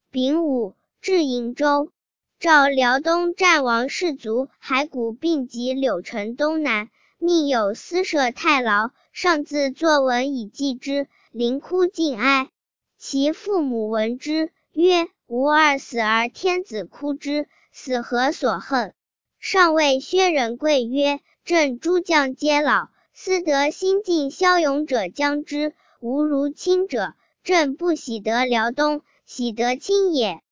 丙午，至瀛州。诏辽东战王士卒骸骨并及柳城东南，命有司舍太牢，上自作文以祭之，临哭尽哀。其父母闻之，曰：吾儿死而天子哭之，死何所恨？上谓薛仁贵曰：朕诸将皆老，思得新晋骁勇者将之，无如亲者，朕不喜得辽东，喜得亲也。